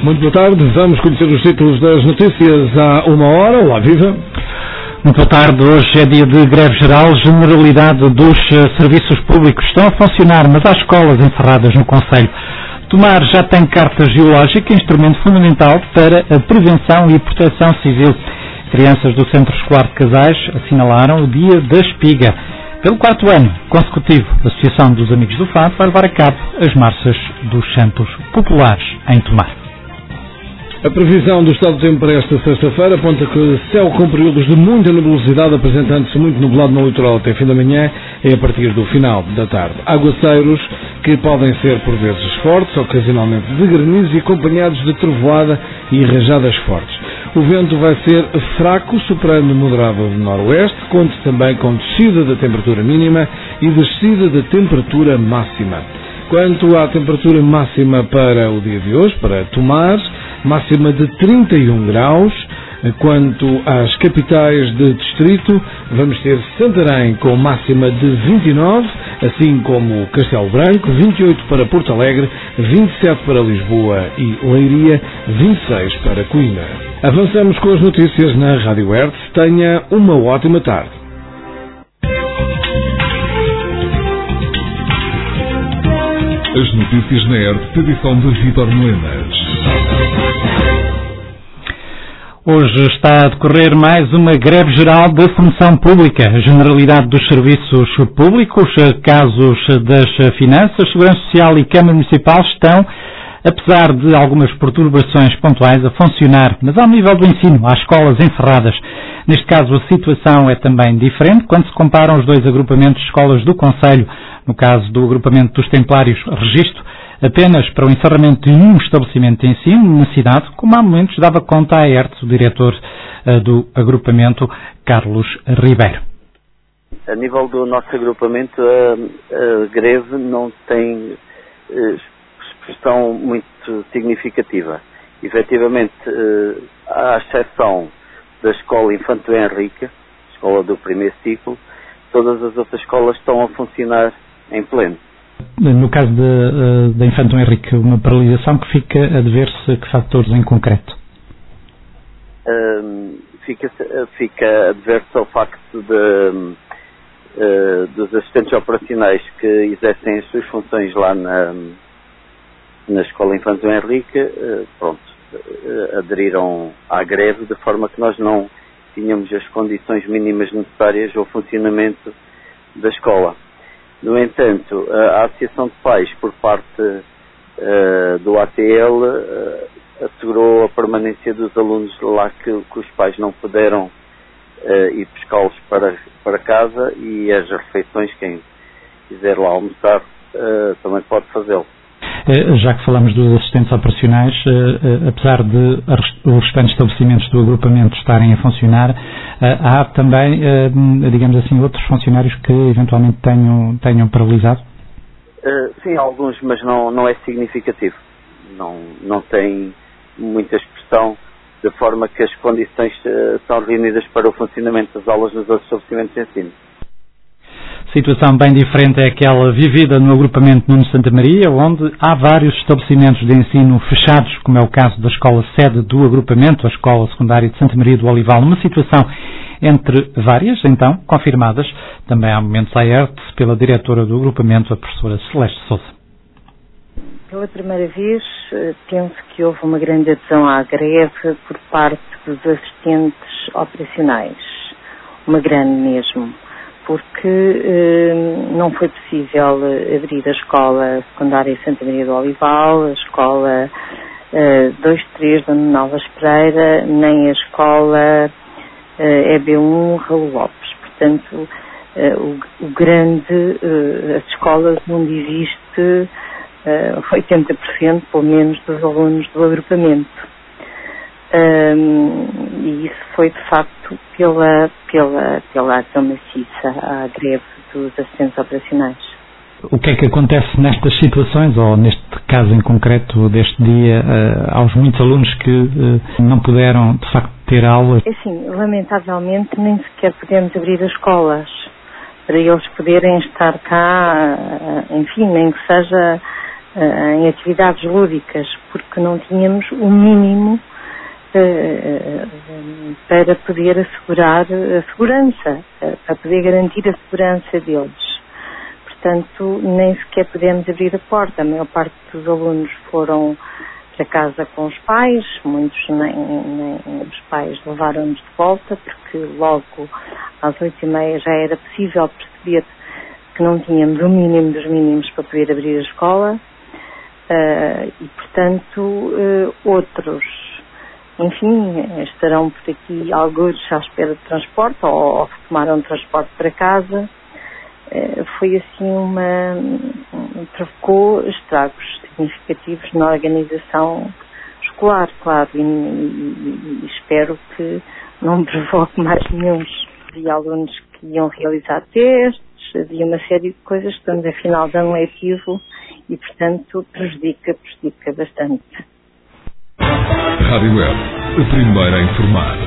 Muito boa tarde, vamos conhecer os títulos das notícias há uma hora. Olá, viva! Muito boa tarde, hoje é dia de greve geral, generalidade dos serviços públicos estão a funcionar, mas há escolas encerradas no concelho. Tomar já tem carta geológica, instrumento fundamental para a prevenção e proteção civil. Crianças do Centro Escolar de Casais assinalaram o Dia da Espiga. Pelo quarto ano consecutivo, a Associação dos Amigos do Fado vai levar a cabo as marchas dos Santos Populares em Tomar. A previsão do estado do tempo para esta sexta-feira aponta que céu com períodos de muita nebulosidade, apresentando-se muito nublado no litoral até fim da manhã e a partir do final da tarde. Aguaceiros que podem ser por vezes fortes, ocasionalmente de granizo e acompanhados de trovoada e rajadas fortes. O vento vai ser fraco, soprando moderado de noroeste, conte também com descida da temperatura mínima e descida da temperatura máxima. Quanto à temperatura máxima para o dia de hoje, para Tomar, máxima de 31 graus. Quanto às capitais de distrito, vamos ter Santarém com máxima de 29, assim como Castelo Branco, 28 para Porto Alegre, 27 para Lisboa e Leiria, 26 para Coimbra. Avançamos com as notícias na Rádio Hertz. Tenha uma ótima tarde. As notícias na Hertz, edição de Vítor Melenas. Hoje está a decorrer mais uma greve geral da função pública. A generalidade dos serviços públicos, casos das finanças, segurança social e Câmara Municipal estão, apesar de algumas perturbações pontuais, a funcionar. Mas ao nível do ensino, há escolas encerradas. Neste caso, a situação é também diferente quando se comparam os dois agrupamentos de escolas do concelho. No caso do agrupamento dos Templários, registro apenas para o encerramento de um estabelecimento de ensino na cidade, como há momentos dava conta a Hertz, o diretor do agrupamento, Carlos Ribeiro. A nível do nosso agrupamento, a greve não tem expressão muito significativa. Efetivamente, à exceção da escola Infanto Henrique, escola do primeiro ciclo, todas as outras escolas estão a funcionar em pleno. No caso da Infanto Henrique, uma paralisação que fica a dever-se que fatores em concreto? Fica a dever-se ao facto dos assistentes operacionais que exercem as suas funções lá na Escola Infanto Henrique, aderiram à greve, de forma que nós não tínhamos as condições mínimas necessárias ao funcionamento da escola. No entanto, a Associação de Pais, por parte do ATL, assegurou a permanência dos alunos lá que os pais não puderam ir buscá-los para casa, e as refeições, quem quiser lá almoçar, também pode fazê-lo. Já que falamos dos assistentes operacionais, apesar de os restantes estabelecimentos do agrupamento estarem a funcionar, há também, digamos assim, outros funcionários que eventualmente tenham paralisado? Sim, alguns, mas não é significativo. Não tem muita expressão, de forma que as condições são reunidas para o funcionamento das aulas nos outros estabelecimentos de ensino. Situação bem diferente é aquela vivida no agrupamento Nuno Santa Maria, onde há vários estabelecimentos de ensino fechados, como é o caso da escola sede do agrupamento, a Escola Secundária de Santa Maria do Olival. Uma situação entre várias, então, confirmadas também há momentos à Hertz pela diretora do agrupamento, a professora Celeste Sousa. Pela primeira vez, penso que houve uma grande adesão à greve por parte dos assistentes operacionais. Uma grande mesmo. Porque não foi possível abrir a Escola Secundária Santa Maria do Olival, a Escola 2-3 da Nova Espereira, nem a Escola EB1 Raul Lopes. Portanto, as escolas onde existe 80%, pelo menos, dos alunos do agrupamento. E isso foi de facto pela ação maciça à greve dos assistentes operacionais. O que é que acontece nestas situações, ou neste caso em concreto deste dia, aos muitos alunos que não puderam de facto ter aula? É assim, lamentavelmente nem sequer podemos abrir as escolas para eles poderem estar cá, enfim, nem que seja em atividades lúdicas, porque não tínhamos o mínimo para poder assegurar a segurança, para poder garantir a segurança deles. Portanto, nem sequer podemos abrir a porta. A maior parte dos alunos foram para casa com os pais, muitos nem os pais levaram-nos de volta, porque logo às 8h30 já era possível perceber que não tínhamos o mínimo dos mínimos para poder abrir a escola, e portanto outros, enfim, estarão por aqui alguns à espera de transporte ou tomaram transporte para casa. Foi assim provocou estragos significativos na organização escolar, claro, e espero que não provoque mais nenhum. Havia alunos que iam realizar testes, havia uma série de coisas, estamos a final de ano letivo e, portanto, prejudica bastante. Rádio Web, a primeira a informar.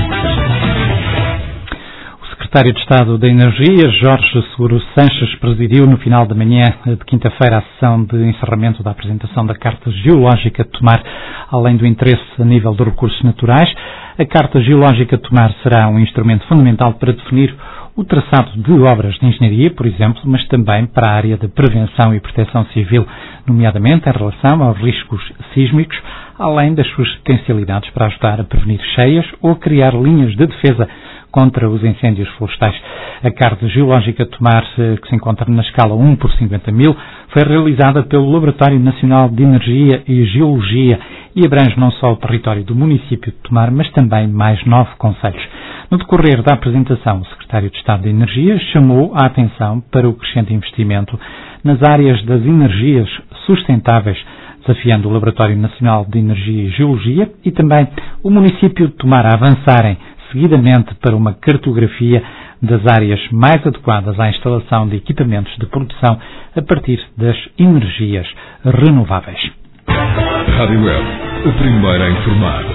O Secretário de Estado da Energia, Jorge Seguro Sanches, presidiu no final da manhã de quinta-feira a sessão de encerramento da apresentação da Carta Geológica de Tomar. Além do interesse a nível dos recursos naturais, a Carta Geológica de Tomar será um instrumento fundamental para definir o traçado de obras de engenharia, por exemplo, mas também para a área de prevenção e proteção civil, nomeadamente em relação aos riscos sísmicos, além das suas potencialidades para ajudar a prevenir cheias ou a criar linhas de defesa contra os incêndios florestais. A Carta Geológica de Tomar, que se encontra na escala 1 por 50 mil, foi realizada pelo Laboratório Nacional de Energia e Geologia e abrange não só o território do município de Tomar, mas também mais 9 concelhos. No decorrer da apresentação, o Secretário de Estado da Energia chamou a atenção para o crescente investimento nas áreas das energias sustentáveis, desafiando o Laboratório Nacional de Energia e Geologia e também o município de Tomar a avançarem seguidamente para uma cartografia das áreas mais adequadas à instalação de equipamentos de produção a partir das energias renováveis. Rádio Web, a primeira a informar.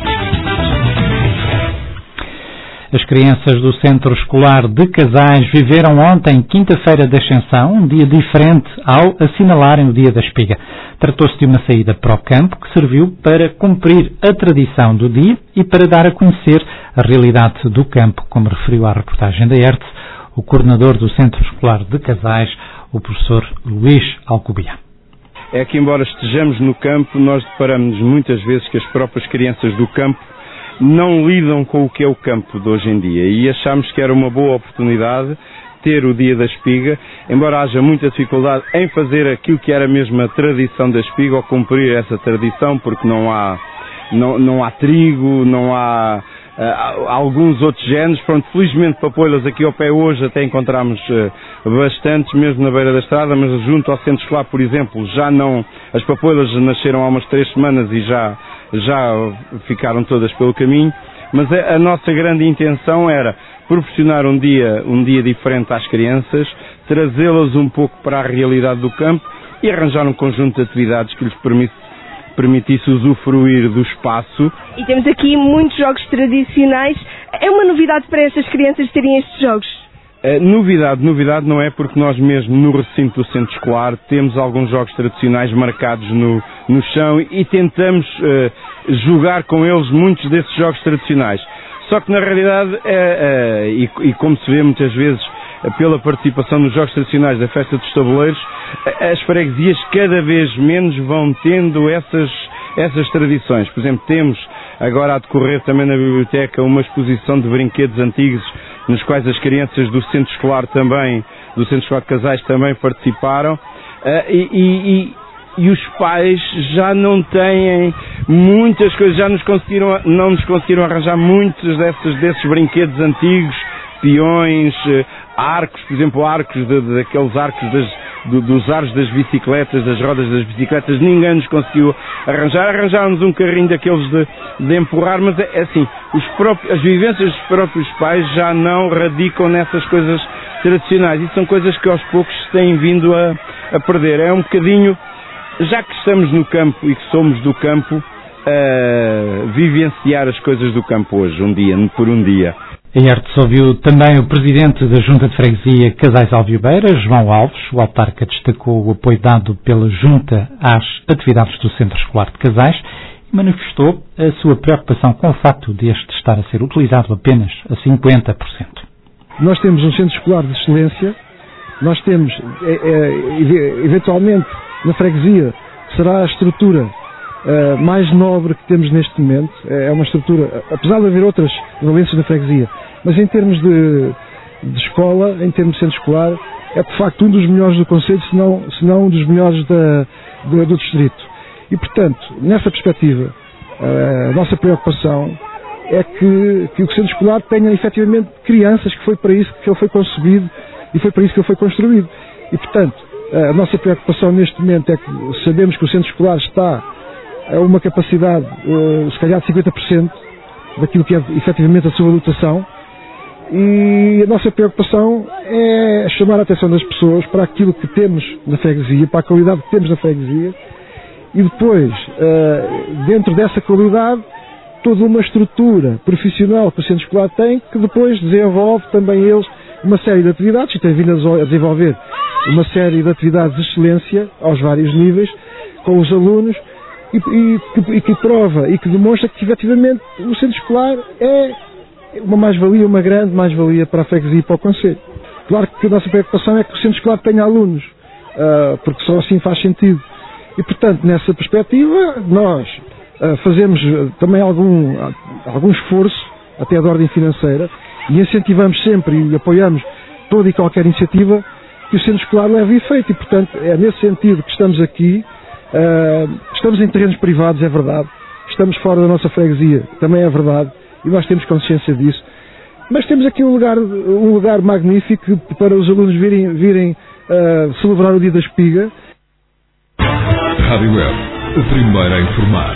As crianças do Centro Escolar de Casais viveram ontem, quinta-feira da Ascensão, um dia diferente ao assinalarem o Dia da Espiga. Tratou-se de uma saída para o campo que serviu para cumprir a tradição do dia e para dar a conhecer a realidade do campo, como referiu à reportagem da ERTE o coordenador do Centro Escolar de Casais, o professor Luís Alcobiá. É que, embora estejamos no campo, nós deparamos muitas vezes que as próprias crianças do campo não lidam com o que é o campo de hoje em dia e achamos que era uma boa oportunidade ter o Dia da Espiga, embora haja muita dificuldade em fazer aquilo que era mesmo a tradição da espiga ou cumprir essa tradição, porque não há trigo, não há alguns outros géneros. Pronto, felizmente papoilas aqui ao pé hoje até encontramos bastantes, mesmo na beira da estrada, mas junto ao centro escolar, por exemplo, já não, as papoilas nasceram há umas 3 semanas e já ficaram todas pelo caminho, mas a nossa grande intenção era proporcionar um dia diferente às crianças, trazê-las um pouco para a realidade do campo e arranjar um conjunto de atividades que lhes permitisse usufruir do espaço. E temos aqui muitos jogos tradicionais. É uma novidade para estas crianças terem estes jogos? Novidade não é, porque nós mesmo no recinto do centro escolar temos alguns jogos tradicionais marcados no chão e tentamos jogar com eles muitos desses jogos tradicionais. Só que na realidade, e como se vê muitas vezes pela participação nos jogos tradicionais da Festa dos Tabuleiros, as freguesias cada vez menos vão tendo essas tradições. Por exemplo, temos agora a decorrer também na biblioteca uma exposição de brinquedos antigos, nos quais as crianças do Centro Escolar também, do Centro Escolar de Casais também participaram, e os pais já não têm muitas coisas, não nos conseguiram arranjar muitos desses brinquedos antigos, peões, arcos, por exemplo, daqueles arcos dos aros das bicicletas, das rodas das bicicletas, ninguém nos conseguiu arranjar. Arranjámos um carrinho daqueles de empurrar, mas é assim, as vivências dos próprios pais já não radicam nessas coisas tradicionais e são coisas que aos poucos se têm vindo a perder. É um bocadinho, já que estamos no campo e que somos do campo, vivenciar as coisas do campo hoje, por um dia. A ERTE ouviu também o Presidente da Junta de Freguesia Casais Alviobeira, João Alves. O autarca destacou o apoio dado pela Junta às atividades do Centro Escolar de Casais e manifestou a sua preocupação com o facto de este estar a ser utilizado apenas a 50%. Nós temos um Centro Escolar de Excelência, nós temos, eventualmente, na freguesia, será a estrutura mais nobre que temos neste momento. É uma estrutura, apesar de haver outras valências na freguesia, mas em termos de escola, em termos de centro escolar, é de facto um dos melhores do concelho, se não um dos melhores do distrito. E portanto, nessa perspectiva, a nossa preocupação é que o centro escolar tenha efetivamente crianças, que foi para isso que ele foi concebido e foi para isso que ele foi construído. E portanto, a nossa preocupação neste momento é que sabemos que o centro escolar está a uma capacidade, se calhar, de 50% daquilo que é efetivamente a sua dotação, e a nossa preocupação é chamar a atenção das pessoas para aquilo que temos na freguesia, para a qualidade que temos na freguesia, e depois, dentro dessa qualidade, toda uma estrutura profissional que o centro escolar tem, que depois desenvolve também eles uma série de atividades, e tem vindo a desenvolver uma série de atividades de excelência aos vários níveis, com os alunos, e que prova e que demonstra que efetivamente o centro escolar é uma mais-valia, uma grande mais-valia para a freguesia e para o concelho. Claro que a nossa preocupação é que o centro escolar tenha alunos, porque só assim faz sentido. E portanto, nessa perspectiva, nós fazemos também algum esforço, até de ordem financeira, e incentivamos sempre e apoiamos toda e qualquer iniciativa que o centro escolar leve efeito. E portanto, é nesse sentido que estamos aqui. Estamos em terrenos privados, é verdade. Estamos fora da nossa freguesia, também é verdade. E nós temos consciência disso. Mas temos aqui um lugar magnífico para os alunos virem celebrar o Dia da Espiga. Rádio Web, o primeiro a informar.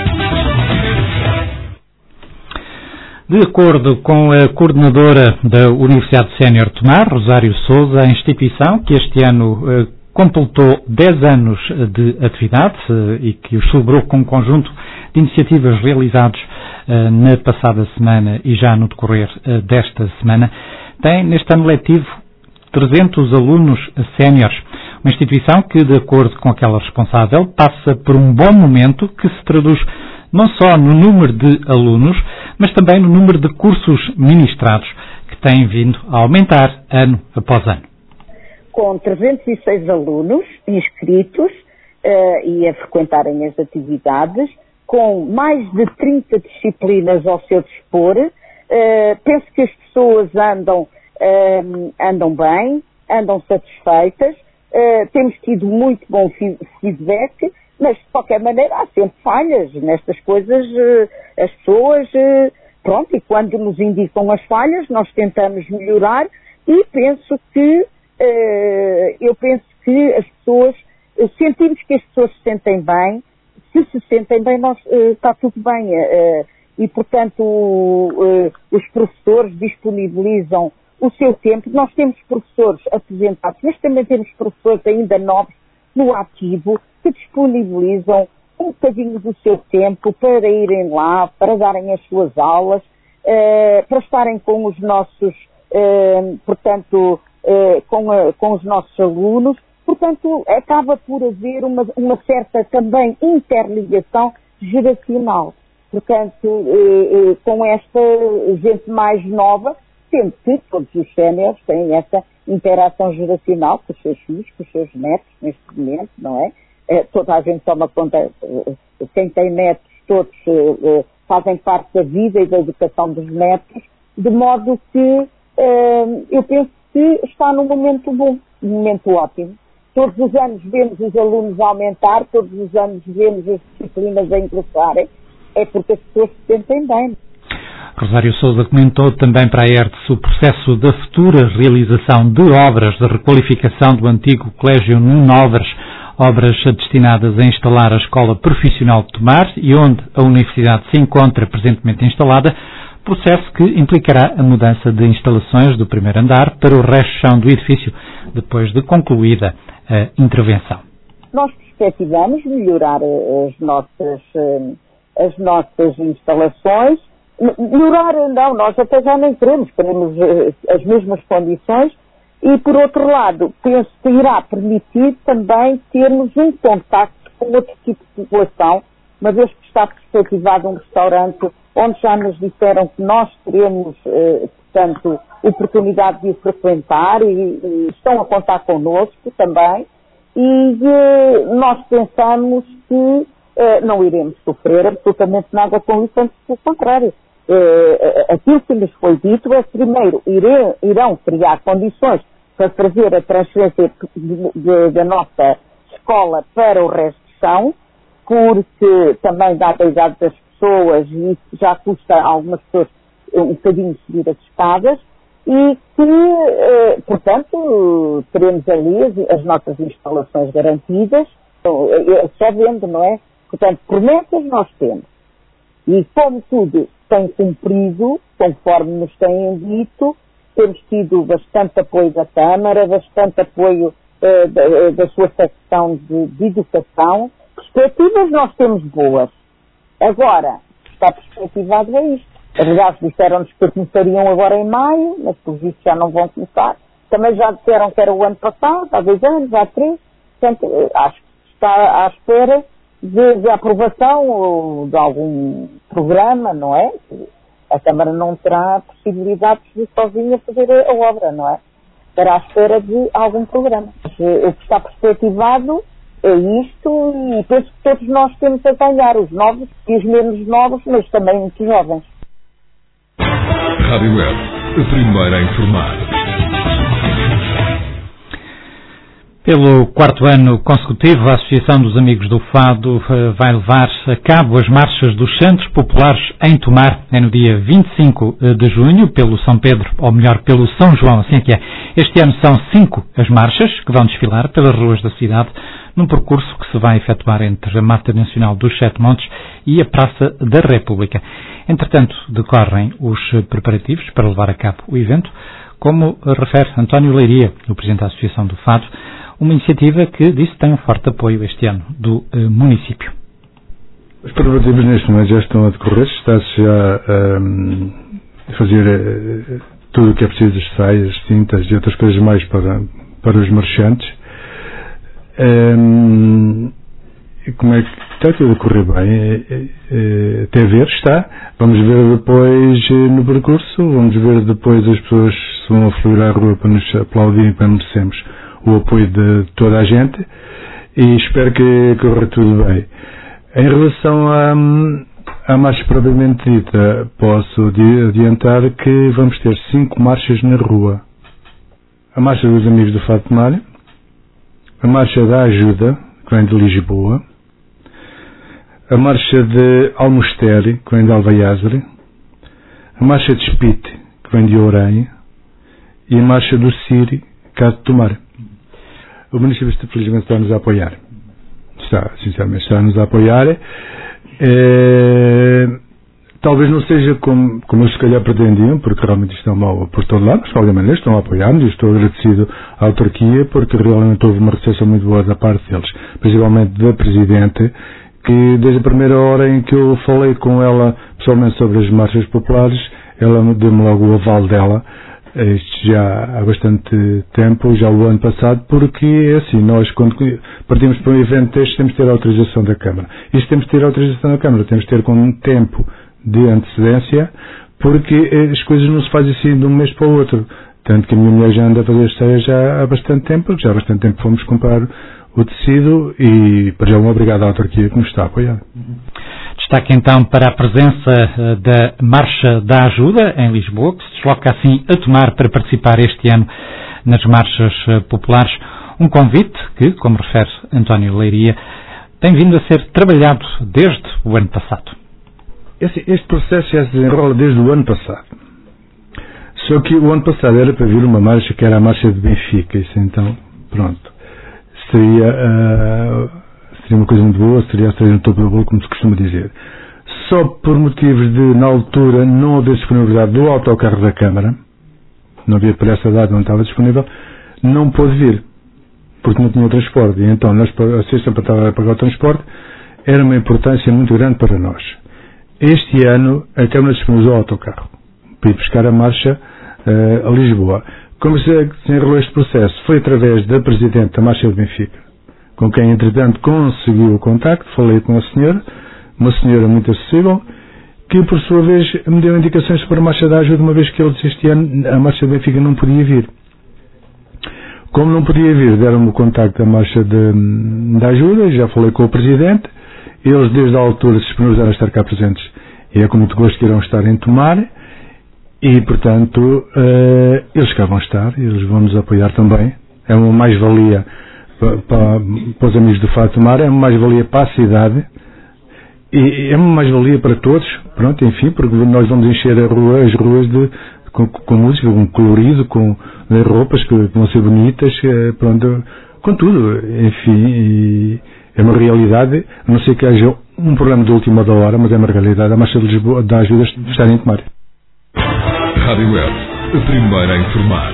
De acordo com a coordenadora da Universidade Sénior Tomar, Rosário Sousa, a instituição, que este ano completou 10 anos de atividade e que os celebrou com um conjunto de iniciativas realizados na passada semana e já no decorrer desta semana, tem neste ano letivo 300 alunos séniores. Uma instituição que, de acordo com aquela responsável, passa por um bom momento que se traduz não só no número de alunos, mas também no número de cursos ministrados, que têm vindo a aumentar ano após ano. Com 306 alunos inscritos e a frequentarem as atividades, com mais de 30 disciplinas ao seu dispor, penso que as pessoas andam bem, andam satisfeitas, temos tido muito bom feedback, mas de qualquer maneira há sempre falhas nestas coisas, as pessoas, pronto, e quando nos indicam as falhas nós tentamos melhorar e penso que as pessoas, sentimos que as pessoas se sentem bem, se sentem bem, está tudo bem. E, portanto, os professores disponibilizam o seu tempo. Nós temos professores aposentados, mas também temos professores ainda novos no ativo, que disponibilizam um bocadinho do seu tempo para irem lá, para darem as suas aulas, para estarem com os nossos, com os nossos alunos. Portanto, acaba por haver uma certa também interligação geracional. Portanto, com esta gente mais nova, sendo que todos os séniores têm essa interação geracional com os seus filhos, com os seus netos, neste momento, não é? Toda a gente toma conta, quem tem netos, todos fazem parte da vida e da educação dos netos, de modo que eu penso que está num momento bom, num momento ótimo. Todos os anos vemos os alunos aumentar, todos os anos vemos as disciplinas a ingressarem, é porque as pessoas se sentem bem. Rosário Sousa comentou também para a ERTE o processo da futura realização de obras de requalificação do antigo Colégio Nuno Álvares, obras destinadas a instalar a Escola Profissional de Tomar e onde a Universidade se encontra presentemente instalada, processo que implicará a mudança de instalações do primeiro andar para o resto chão do edifício, depois de concluída a intervenção. Nós perspectivamos melhorar as nossas instalações, Melhorar, não, nós até já nem queremos as mesmas condições e, por outro lado, penso que irá permitir também termos um contacto com outro tipo de população, uma vez que está perspectivado um restaurante onde já nos disseram que nós teremos, portanto, oportunidade de o frequentar e estão a contar connosco também e nós pensamos que não iremos sofrer absolutamente nada com isso, antes pelo contrário. Aquilo que lhes foi dito é que primeiro irão criar condições para fazer a transferência da nossa escola para o resto de chão, porque também dá a idade das pessoas e isso já custa a algumas pessoas um bocadinho subir as escadas e que, portanto, teremos ali as nossas instalações garantidas, só vendo, não é? Portanto, promessas nós temos. E como tudo tem cumprido, conforme nos têm dito, temos tido bastante apoio da Câmara, bastante apoio da sua secção de educação. Perspectivas nós temos boas. Agora, está perspectivado é isto. Aliás, disseram-nos que começariam agora em maio, mas por isso já não vão começar. Também já disseram que era o ano passado, há 2 anos, há 3. Portanto, acho que está à espera de aprovação de algum programa, não é? A Câmara não terá possibilidade de sozinha fazer a obra, não é? Estará à espera de algum programa. O que está perspectivado é isto e penso que todos nós temos a ganhar, os novos e os menos novos, mas também muito jovens. Rádio Web, a primeira a informar. Pelo 4º ano consecutivo, a Associação dos Amigos do Fado vai levar a cabo as marchas dos Santos Populares em Tomar, no dia 25 de junho, pelo São Pedro, ou melhor, pelo São João, assim é que é. Este ano são 5 as marchas que vão desfilar pelas ruas da cidade, num percurso que se vai efetuar entre a Mata Nacional dos Sete Montes e a Praça da República. Entretanto, decorrem os preparativos para levar a cabo o evento, como refere António Leiria, o Presidente da Associação do Fado, uma iniciativa que, disse, tem um forte apoio este ano do município. Os preparativos neste momento já estão a decorrer, está-se já a fazer tudo o que é preciso, as saias, tintas e outras coisas mais para os marchantes. Como é que está tudo a correr bem? Até ver está. Vamos ver depois no percurso, vamos ver depois as pessoas se vão afluir à rua para nos aplaudirem, para merecemos o apoio de toda a gente e espero que corra tudo bem. Em relação à marcha propriamente dita, posso adiantar que vamos ter 5 marchas na rua. A marcha dos Amigos do Fado de Tomar, a marcha da Ajuda, que vem de Lisboa, a marcha de Almostere, que vem de Alvaiázere, a marcha de Espite, que vem de Ourenha, e a marcha do Siri, cá de Tomar. O município, felizmente, está-nos a apoiar. Sinceramente, está-nos a apoiar. Talvez não seja como eles se calhar pretendiam, porque realmente estão mal por todo lado, mas de qualquer maneira estão a apoiar-nos e estou agradecido à autarquia, porque realmente houve uma recepção muito boa da parte deles, principalmente da Presidente, que desde a primeira hora em que eu falei com ela pessoalmente sobre as marchas populares, ela me deu-me logo o aval dela, isto já há bastante tempo, já o ano passado, porque assim, nós quando partimos para um evento deste temos de ter a autorização da Câmara. E se temos de ter a autorização da Câmara, temos de ter com um tempo de antecedência, porque as coisas não se fazem assim de um mês para o outro. Tanto que a minha mulher já anda a fazer ceia já há bastante tempo, porque já há bastante tempo fomos comprar o tecido e, para já, obrigado à autarquia que nos está a apoiar. Destaque então para a presença da Marcha da Ajuda em Lisboa, que se desloca assim a Tomar para participar este ano nas marchas populares. Um convite que, como refere António Leiria, tem vindo a ser trabalhado desde o ano passado. Este processo já se desenrola desde o ano passado. Só que o ano passado era para vir uma marcha que era a marcha de Benfica. Isso então, pronto. Seria uma coisa muito boa, seria no topo do bolo, como se costuma dizer. Só por motivos de, na altura, não haver disponibilidade do autocarro da Câmara, não havia para essa data, não estava disponível, não pôde vir, porque não tinha o transporte. E então, a associação para pagar o transporte era uma importância muito grande para nós. este ano a Câmara disponibilizou o autocarro para ir buscar a marcha a Lisboa. Como se desenrolou este processo? Foi através da Presidente da Marcha do Benfica, com quem, entretanto, conseguiu o contacto. Falei com a senhora, uma senhora muito acessível, que, por sua vez, me deu indicações sobre a Marcha da Ajuda, uma vez que eles, este ano, a Marcha do Benfica não podia vir. Como não podia vir, deram-me o contacto da Marcha da Ajuda, já falei com o Presidente, eles, desde a altura, se disponibilizaram a estar cá presentes, e é com muito gosto que irão estar em Tomar, e, portanto, eles cá vão estar, eles vão nos apoiar também. É uma mais-valia para os amigos do Fado Tomar, é uma mais-valia para a cidade, e é uma mais-valia para todos, pronto, enfim, porque nós vamos encher as ruas com música, com colorido, com roupas que vão ser bonitas, pronto, com tudo, enfim, e é uma realidade, a não ser que haja um problema de última hora, mas é uma realidade, a Marcha de Lisboa da Ajuda estar em Tomar. Rádio Web, a primeira a informar.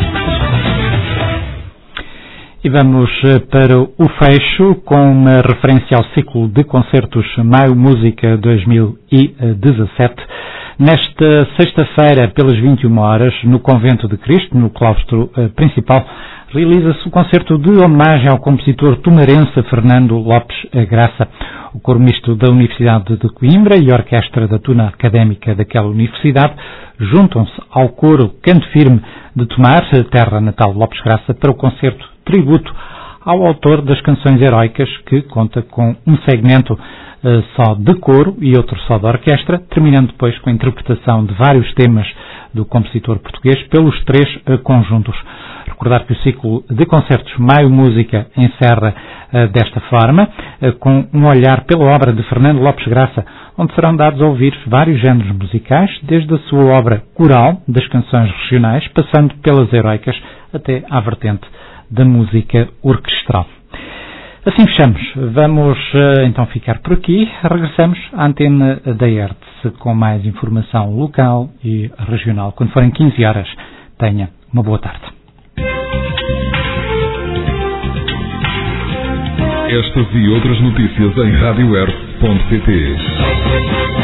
E vamos para o fecho com uma referência ao ciclo de concertos Maio Música 2017. Nesta sexta-feira, pelas 21 horas, no Convento de Cristo, no claustro principal, realiza-se o concerto de homenagem ao compositor tomarense Fernando Lopes Graça. O coro misto da Universidade de Coimbra e a orquestra da Tuna Académica daquela universidade juntam-se ao coro Canto Firme de Tomar, terra natal de Lopes Graça, para o concerto tributo ao autor das canções heroicas, que conta com um segmento só de coro e outro só de orquestra, terminando depois com a interpretação de vários temas do compositor português pelos três conjuntos. Recordar que o ciclo de concertos Maio Música encerra desta forma, com um olhar pela obra de Fernando Lopes Graça, onde serão dados a ouvir vários géneros musicais, desde a sua obra coral, das canções regionais, passando pelas heroicas, até à vertente da música orquestral. Assim fechamos. Vamos então ficar por aqui. Regressamos à antena da Hertz com mais informação local e regional. Quando forem 15 horas, tenha uma boa tarde. Estas e outras notícias em radiohertz.pt.